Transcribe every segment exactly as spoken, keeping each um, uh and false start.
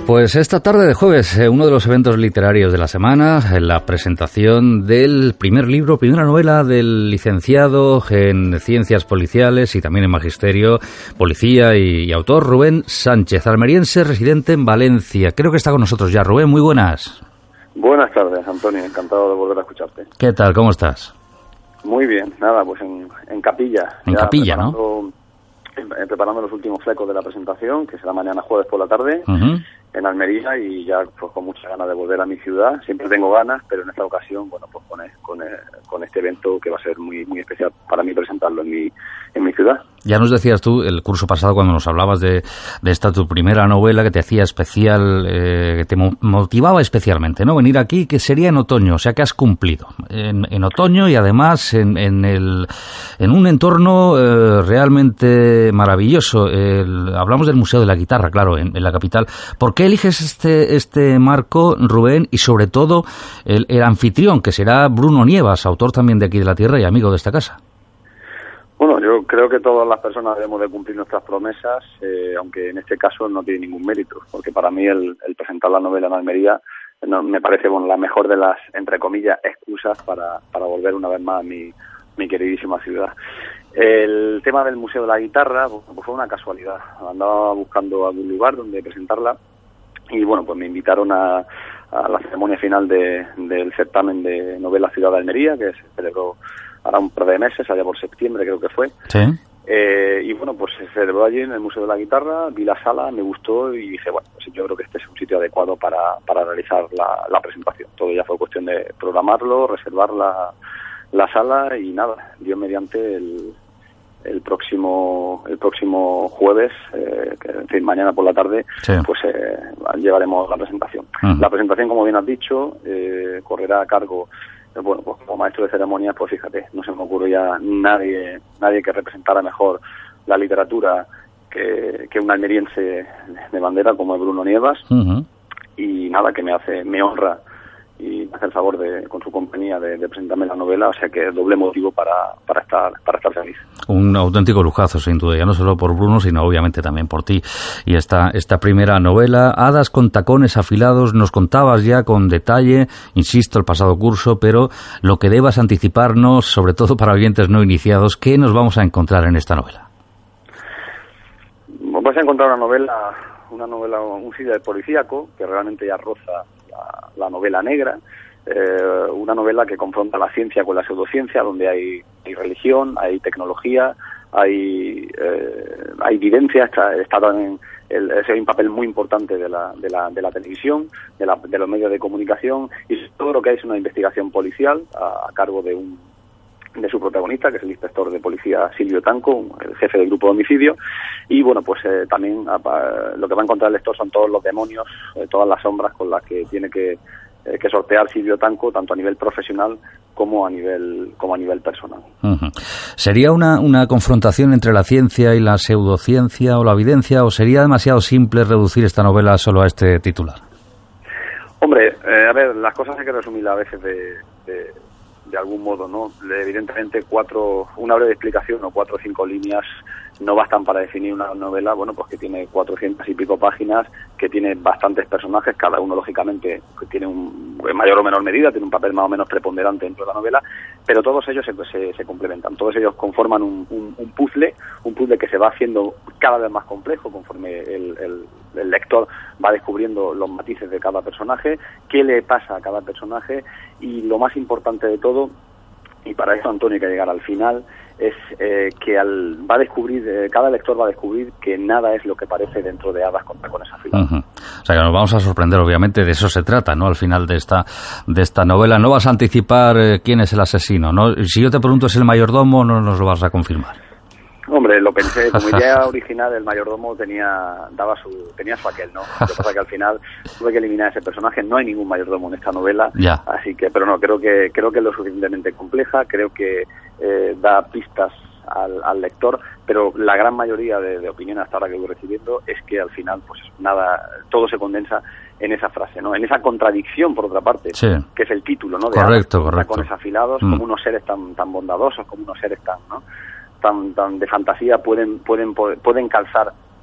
Pues esta tarde de jueves, eh, uno de los eventos literarios de la semana, eh, la presentación del primer libro, primera novela del licenciado en Ciencias Policiales y también en Magisterio, policía y, y autor Rubén Sánchez, almeriense, residente en Valencia. Creo que está con nosotros ya. Rubén, muy buenas. Buenas tardes, Antonio. Encantado de volver a escucharte. ¿Qué tal? ¿Cómo estás? Muy bien. Nada, pues en, en capilla. En ya capilla, preparando, ¿no? Preparando los últimos flecos de la presentación, que será mañana jueves por la tarde. Uh-huh. En Almería, y ya pues con muchas ganas de volver a mi ciudad. Siempre tengo ganas, pero en esta ocasión, bueno, pues con, con, con este evento que va a ser muy muy especial para mí presentarlo en mi en mi ciudad. Ya nos decías tú el curso pasado cuando nos hablabas de, de esta tu primera novela que te hacía especial, eh, que te motivaba especialmente, ¿no? Venir aquí, que sería en otoño, o sea que has cumplido. En, en otoño y además en, en, el, en un entorno eh, realmente maravilloso. El, hablamos del Museo de la Guitarra, claro, en, en la capital. ¿Por qué eliges este, este marco, Rubén, y sobre todo el, el anfitrión, que será Bruno Nievas, autor también de Aquí de la Tierra y amigo de esta casa? Bueno, yo creo que todas las personas debemos de cumplir nuestras promesas, eh, aunque en este caso no tiene ningún mérito, porque para mí el, el presentar la novela en Almería no, me parece bueno la mejor de las, entre comillas, excusas para, para volver una vez más a mi, mi queridísima ciudad. El tema del Museo de la Guitarra pues, fue una casualidad. Andaba buscando algún lugar donde presentarla y bueno, pues me invitaron a, a la ceremonia final de, del certamen de novela Ciudad de Almería, que se celebró ahora un par de meses, allá por septiembre creo que fue. Sí. Eh, y bueno, pues se celebró allí en el Museo de la Guitarra, vi la sala, me gustó y dije, bueno, pues yo creo que este es un sitio adecuado para, para realizar la, la presentación. Todo ya fue cuestión de programarlo, reservar la, la sala y nada, Dios mediante el, el próximo el próximo jueves, eh, que en fin, mañana por la tarde, sí. pues eh, llevaremos la presentación. Uh-huh. La presentación, como bien has dicho, eh, correrá a cargo. Bueno, pues como maestro de ceremonias, pues fíjate, no se me ocurre ya nadie nadie que representara mejor la literatura que, que un almeriense de bandera como es Bruno Nievas. Uh-huh. Y nada, que me hace, me honra y me hace el favor de, con su compañía, de, de presentarme la novela, o sea que es doble motivo para, para estar para estar feliz. Un auténtico lujazo, sin duda, ya no solo por Bruno, sino obviamente también por ti. Y esta, esta primera novela, Hadas con tacones afilados, nos contabas ya con detalle, insisto, el pasado curso, pero lo que debas anticiparnos, sobre todo para oyentes no iniciados, ¿qué nos vamos a encontrar en esta novela? Vas a encontrar una novela, una novela, un thriller policíaco, que realmente ya roza la, la novela negra, eh, una novela que confronta la ciencia con la pseudociencia, donde hay, hay religión, hay tecnología, hay eh, hay evidencia, está, está también el, ese hay un papel muy importante de la, de la, de la televisión, de, la, de los medios de comunicación, y todo lo que hay es una investigación policial a, a cargo de un de su protagonista, que es el inspector de policía Silvio Tanco, el jefe del grupo de homicidio, y bueno, pues eh, también a, a, lo que va a encontrar el lector son todos los demonios, eh, todas las sombras con las que tiene que, eh, que sortear Silvio Tanco, tanto a nivel profesional como a nivel como a nivel personal. Uh-huh. ¿Sería una, una confrontación entre la ciencia y la pseudociencia o la evidencia, o sería demasiado simple reducir esta novela solo a este titular? Hombre, eh, a ver, las cosas hay que resumirlas a veces de... de de algún modo, ¿no? Evidentemente cuatro, una breve explicación o cuatro o cinco líneas no bastan para definir una novela, bueno, pues que tiene cuatrocientas y pico páginas, que tiene bastantes personajes, cada uno lógicamente tiene un, en mayor o menor medida, tiene un papel más o menos preponderante dentro de la novela, pero todos ellos se, se, se complementan, todos ellos conforman un, un, un puzzle, un puzzle que se va haciendo cada vez más complejo conforme el, el, el lector va descubriendo los matices de cada personaje, qué le pasa a cada personaje, y lo más importante de todo, y para eso Antonio hay que llegar al final, es eh, que al, va a descubrir, eh, cada lector va a descubrir que nada es lo que parece dentro de Hadas con tacones afilados. Uh-huh. O sea que nos vamos a sorprender, obviamente, de eso se trata, ¿no? Al final de esta de esta novela. No vas a anticipar eh, quién es el asesino, ¿no? Si yo te pregunto, ¿es el mayordomo? No nos lo vas a confirmar. Hombre, lo pensé, como idea original el mayordomo tenía daba su tenía su aquel, ¿no? Lo que pasa es que al final tuve que eliminar ese personaje, no hay ningún mayordomo en esta novela, ya. Así que, pero no, creo que creo que es lo suficientemente compleja, creo que eh, da pistas al, al lector, pero la gran mayoría de, de opiniones hasta ahora que voy recibiendo es que al final, pues nada, todo se condensa en esa frase, ¿no? En esa contradicción, por otra parte, sí. que es el título, ¿no? De correcto, Hadas, correcto. Tacones afilados, mm. como unos seres tan tan bondadosos, como unos seres tan, ¿no? tan tan de fantasía pueden pueden pueden calzar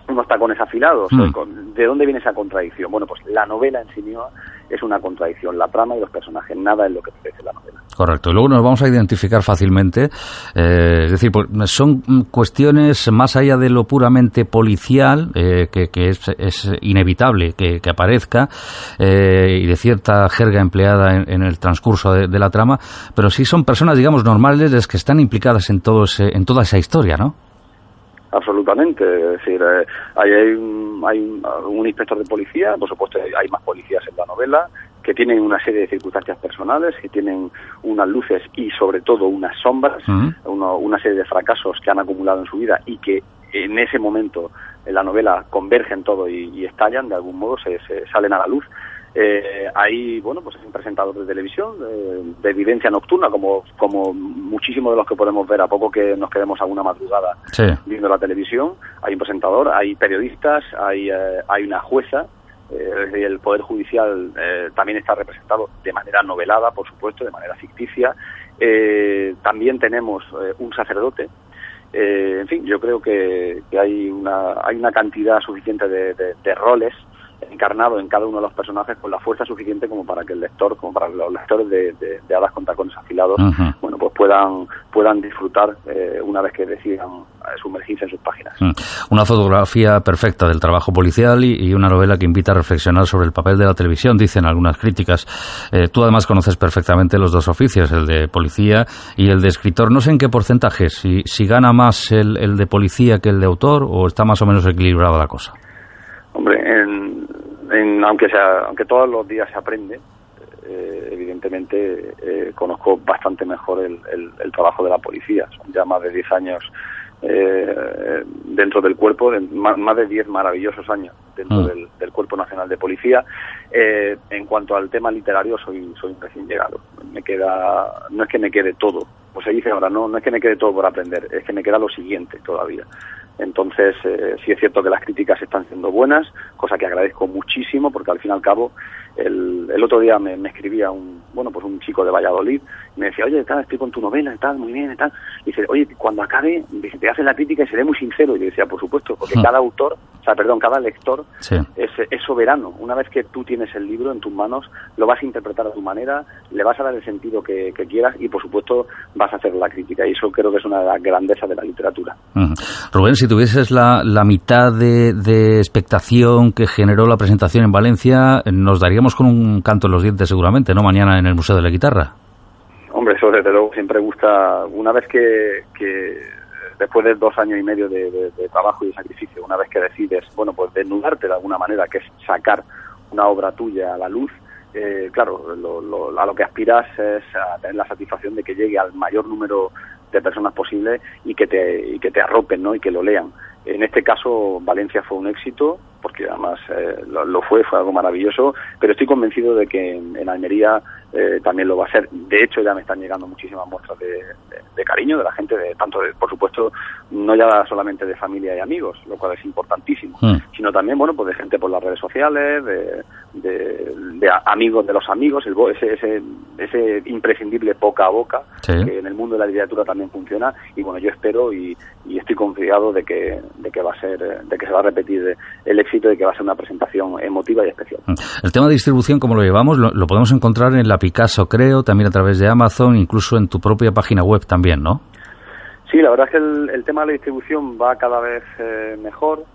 unos tacones afilados. Mm. ¿De dónde viene esa contradicción? Bueno, pues la novela en sí misma es una contradicción, la trama y los personajes, nada es lo que parece la novela. Correcto, y luego nos vamos a identificar fácilmente, eh, es decir, pues son cuestiones más allá de lo puramente policial, eh, que, que es, es inevitable que, que aparezca, eh, y de cierta jerga empleada en, en el transcurso de, de la trama, pero sí son personas, digamos, normales las que están implicadas en, todo ese, en toda esa historia, ¿no? Absolutamente, es decir, eh, hay, hay, un, hay un, un inspector de policía, por supuesto hay más policías en la novela, que tienen una serie de circunstancias personales, que tienen unas luces y sobre todo unas sombras, uh-huh. uno, una serie de fracasos que han acumulado en su vida y que en ese momento en la novela convergen todo y, y estallan, de algún modo se, se salen a la luz. Eh, hay, bueno, pues hay un presentador de televisión eh, de evidencia nocturna, como como muchísimos de los que podemos ver a poco que nos quedemos alguna madrugada sí. viendo la televisión. Hay un presentador, hay periodistas, hay eh, hay una jueza. Eh, el Poder Judicial eh, también está representado de manera novelada, por supuesto, de manera ficticia. Eh, también tenemos eh, un sacerdote. Eh, en fin, yo creo que, que hay una hay una cantidad suficiente de, de, de roles encarnado en cada uno de los personajes con la fuerza suficiente como para que el lector, como para los lectores de, de, de Hadas con tacones afilados, uh-huh. bueno, pues puedan puedan disfrutar eh, una vez que decidan eh, sumergirse en sus páginas. Uh-huh. Una fotografía perfecta del trabajo policial y, y una novela que invita a reflexionar sobre el papel de la televisión, dicen algunas críticas. Eh, tú además conoces perfectamente los dos oficios, el de policía y el de escritor. No sé en qué porcentaje, si, si gana más el, el de policía que el de autor o está más o menos equilibrada la cosa. Hombre, en, en, aunque sea, aunque todos los días se aprende, eh, evidentemente eh, conozco bastante mejor el, el, el trabajo de la policía. Son ya más de diez años eh, dentro del cuerpo, de, más, más de diez maravillosos años dentro mm. del, del Cuerpo Nacional de Policía. Eh, en cuanto al tema literario, soy soy un recién llegado. Me queda, no es que me quede todo, pues se dice ahora, no, no es que me quede todo por aprender, es que me queda lo siguiente todavía. Entonces, eh, sí es cierto que las críticas están siendo buenas, cosa que agradezco muchísimo, porque al fin y al cabo, el, el otro día me, me escribía un, bueno, pues un chico de Valladolid, y me decía, oye, tal, estoy con tu novela, tal, muy bien, tal. Y dice, oye, cuando acabe, dice, te haces la crítica y seré muy sincero. Y yo decía, por supuesto, porque cada autor, o sea, perdón, cada lector sí. es, es soberano. Una vez que tú tienes el libro en tus manos, lo vas a interpretar a tu manera, le vas a dar el sentido que, que quieras y, por supuesto, vas a hacer la crítica. Y eso creo que es una de las grandezas de la literatura. Uh-huh. Rubén, si tuvieses la, la mitad de, de expectación que generó la presentación en Valencia, nos daríamos con un canto en los dientes seguramente, ¿no? Mañana en el Museo de la Guitarra. Hombre, eso desde luego siempre gusta, una vez que, que después de dos años y medio de, de, de trabajo y de sacrificio, una vez que decides, bueno, pues desnudarte de alguna manera, que es sacar una obra tuya a la luz, eh, claro, lo, lo, a lo que aspiras es a tener la satisfacción de que llegue al mayor número de personas posible y que te y que te arropen, ¿no? Y que lo lean. En este caso, Valencia fue un éxito, porque además eh, lo, lo fue, fue algo maravilloso, pero estoy convencido de que en, en Almería eh, también lo va a ser. De hecho, ya me están llegando muchísimas muestras de, de, de cariño de la gente, de tanto, de, por supuesto, no ya solamente de familia y amigos, lo cual es importantísimo, mm. sino también, bueno, pues de gente por las redes sociales, de, de, de amigos de los amigos, el, ese, ese, ese imprescindible boca a boca, sí. que en el mundo de la literatura también funciona, y bueno, yo espero y, y estoy confiado de que de que va a ser, de que se va a repetir el éxito y que va a ser una presentación emotiva y especial. El tema de distribución, ¿cómo lo llevamos? Lo, lo podemos encontrar en la Picasso, creo, también a través de Amazon, incluso en tu propia página web también, ¿no? Sí, la verdad es que el, el tema de la distribución va cada vez eh, mejor.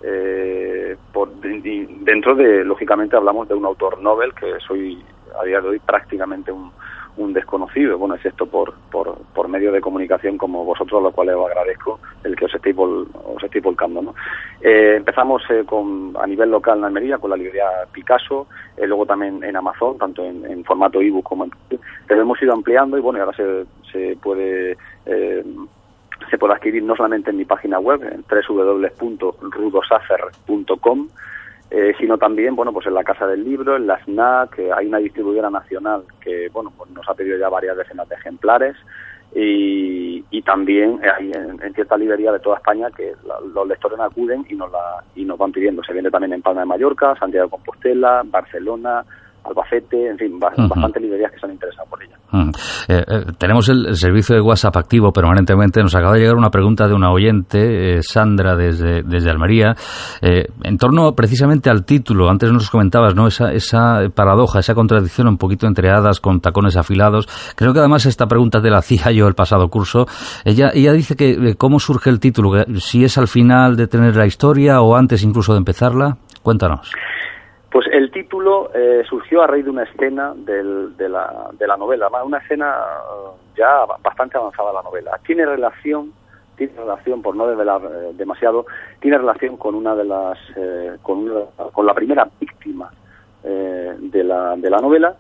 Eh, por, dentro de, lógicamente, hablamos de un autor Nobel, que soy a día de hoy prácticamente un un desconocido, bueno, es esto por, por por medio de comunicación como vosotros, lo cual os agradezco el que os estéis, vol, os estéis volcando, ¿no? Eh, empezamos eh, con a nivel local en Almería con la librería Picasso, eh, luego también en Amazon, tanto en, en formato ebook como en... Pero hemos ido ampliando y bueno, y ahora se, se puede... Eh, se puede adquirir no solamente en mi página web, en doble u doble u doble u punto rudosacer punto com, Eh, sino también, bueno, pues en la Casa del Libro, en la S N A C, que hay una distribuidora nacional que, bueno, pues nos ha pedido ya varias decenas de ejemplares y, y también hay en, en cierta librería de toda España que la, los lectores acuden y nos la y nos van pidiendo. Se vende también en Palma de Mallorca, Santiago de Compostela, Barcelona, Albacete, en fin, uh-huh. bastantes librerías que se han interesado por ella. Uh-huh. Eh, eh, tenemos el, el servicio de WhatsApp activo permanentemente. Nos acaba de llegar una pregunta de una oyente, eh, Sandra, desde, desde Almería, eh, en torno precisamente al título. Antes nos comentabas, ¿no? Esa, esa paradoja, esa contradicción un poquito entre hadas con tacones afilados. Creo que además esta pregunta te la hacía yo el pasado curso. Ella, ella dice que eh, cómo surge el título, que si es al final de tener la historia o antes incluso de empezarla. Cuéntanos. Pues el título eh, surgió a raíz de una escena del, de, la, de la novela, una escena ya bastante avanzada de la novela. Tiene relación, tiene relación, por no desvelar eh, demasiado, tiene relación con una de las, eh, con, una, con la primera víctima eh, de la de la novela.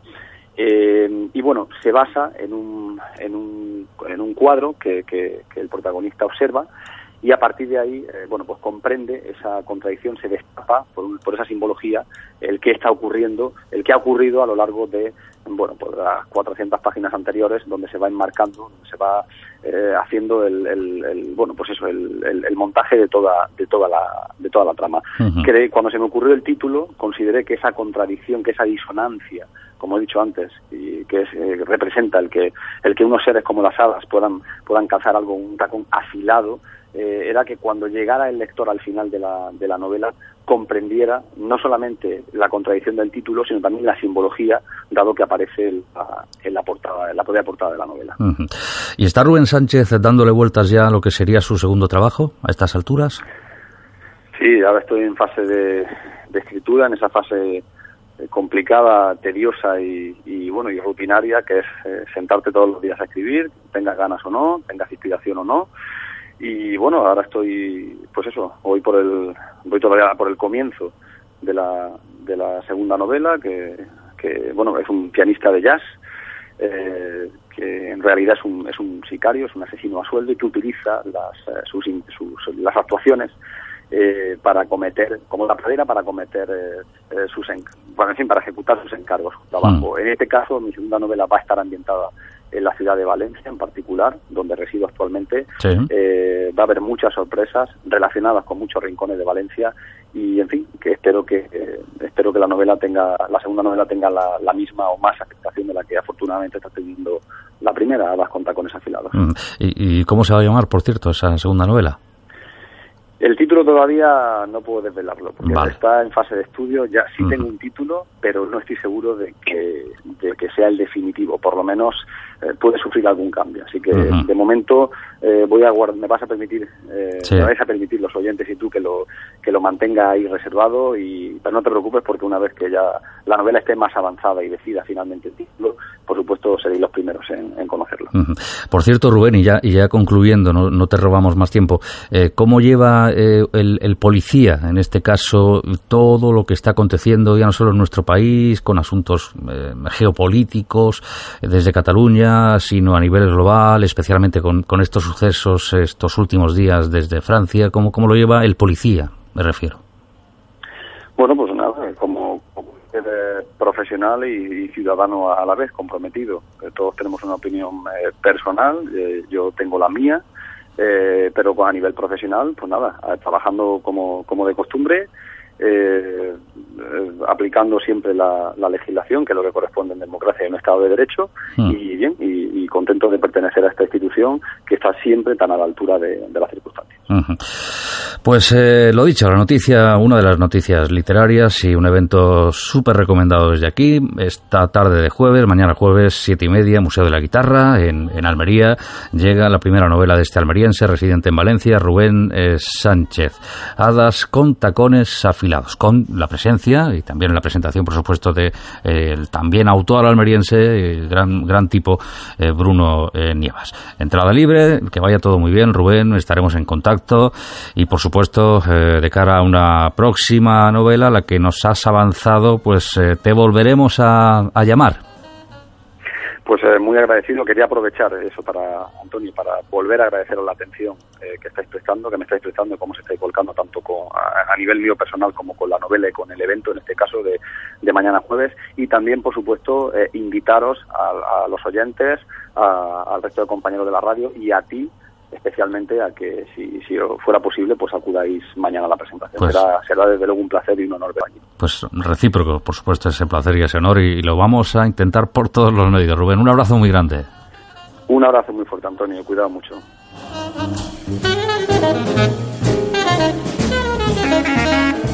Eh, y bueno, se basa en un en un en un cuadro que, que, que el protagonista observa. Y a partir de ahí, eh, bueno, pues comprende esa contradicción, se destapa por, un, por esa simbología el que está ocurriendo, el que ha ocurrido a lo largo de, bueno, pues las cuatrocientas páginas anteriores, donde se va enmarcando, donde se va eh, haciendo el, el, el, bueno, pues eso, el, el, el montaje de toda, de toda la, de toda la trama. Uh-huh. Que cuando se me ocurrió el título, consideré que esa contradicción, que esa disonancia, como he dicho antes, y que es, eh, representa el que, el que unos seres como las hadas puedan, puedan calzar algo, un tacón afilado. Eh, era que cuando llegara el lector al final de la, de la novela comprendiera no solamente la contradicción del título, sino también la simbología, dado que aparece en la, en la portada, en la propia portada de la novela. Uh-huh. ¿Y está Rubén Sánchez dándole vueltas ya a lo que sería su segundo trabajo a estas alturas? Sí, ahora estoy en fase de, de escritura, en esa fase eh, complicada, tediosa y, y bueno y rutinaria, que es eh, sentarte todos los días a escribir, tengas ganas o no, tengas inspiración o no. Y bueno, ahora estoy, pues eso, voy por el, voy todavía por el comienzo de la, de la segunda novela, que, que bueno, es un pianista de jazz, eh, que en realidad es un, es un sicario, es un asesino a sueldo y que utiliza las, eh, sus, sus, las actuaciones eh, para cometer, como la pradera, para cometer eh, eh, sus, en, bueno, en fin, para ejecutar sus encargos de trabajo. Mm. En este caso, mi segunda novela va a estar ambientada en la ciudad de Valencia en particular, donde resido actualmente. Sí. Eh, va a haber muchas sorpresas relacionadas con muchos rincones de Valencia y, en fin, que espero que eh, espero que la novela tenga, la segunda novela tenga la, la misma o más aceptación de la que afortunadamente está teniendo la primera, Hadas con tacones afilados. Mm. ¿Y, ¿Y cómo se va a llamar, por cierto, esa segunda novela? El título todavía no puedo desvelarlo, porque vale. está en fase de estudio. Ya sí uh-huh. tengo un título, pero no estoy seguro de que, de que sea el definitivo. Por lo menos eh, puede sufrir algún cambio. Así que, uh-huh. de momento, eh, voy a guardar, me vas a permitir, eh, sí. me vais a permitir los oyentes y tú que lo que lo mantenga ahí reservado. Y pero no te preocupes, porque una vez que ya la novela esté más avanzada y decida finalmente el título, por supuesto seréis los primeros en, en conocerlo. Uh-huh. Por cierto, Rubén, y ya y ya concluyendo, no, no te robamos más tiempo, eh, ¿cómo lleva Eh, el, el policía, en este caso, todo lo que está aconteciendo ya no solo en nuestro país, con asuntos eh, geopolíticos eh, desde Cataluña, sino a nivel global, especialmente con, con estos sucesos estos últimos días desde Francia? ¿Cómo, cómo lo lleva el policía, me refiero? Bueno, pues nada, como, como profesional y, y ciudadano a la vez, comprometido. Eh, todos tenemos una opinión eh, personal, eh, yo tengo la mía. Eh, pero pues a nivel profesional, pues nada, trabajando como, como de costumbre, eh, eh, aplicando siempre la, la legislación, que es lo que corresponde en democracia y en un Estado de Derecho, mm. y bien, y, y contento de pertenecer a esta institución que está siempre tan a la altura de, de las circunstancias. Uh-huh. Pues eh, lo dicho, la noticia, una de las noticias literarias y un evento súper recomendado desde aquí, esta tarde de jueves, mañana jueves, siete y media, Museo de la Guitarra, en, en Almería, llega la primera novela de este almeriense, residente en Valencia, Rubén eh, Sánchez, Hadas con tacones afilados, con la presencia y también la presentación, por supuesto, de eh, el también autor almeriense, eh, gran, gran tipo, eh, Bruno eh, Nievas. Entrada libre, que vaya todo muy bien, Rubén, estaremos en contacto y, por supuesto, eh, de cara a una próxima novela, la que nos has avanzado, pues eh, te volveremos a, a llamar. Pues eh, muy agradecido. Quería aprovechar eso para, Antonio, para volver a agradeceros la atención eh, que estáis prestando, que me estáis prestando, cómo se estáis volcando tanto con, a, a nivel mío personal como con la novela y con el evento, en este caso de, de mañana jueves, y también, por supuesto, eh, invitaros a, a los oyentes, a, al resto de compañeros de la radio y a ti especialmente a que, si, si fuera posible, pues acudáis mañana a la presentación. Pues, será, será desde luego un placer y un honor ver allí. Pues recíproco, por supuesto, ese placer y ese honor, y, y lo vamos a intentar por todos los medios. Rubén, un abrazo muy grande. Un abrazo muy fuerte, Antonio. Cuidado mucho. Thank you.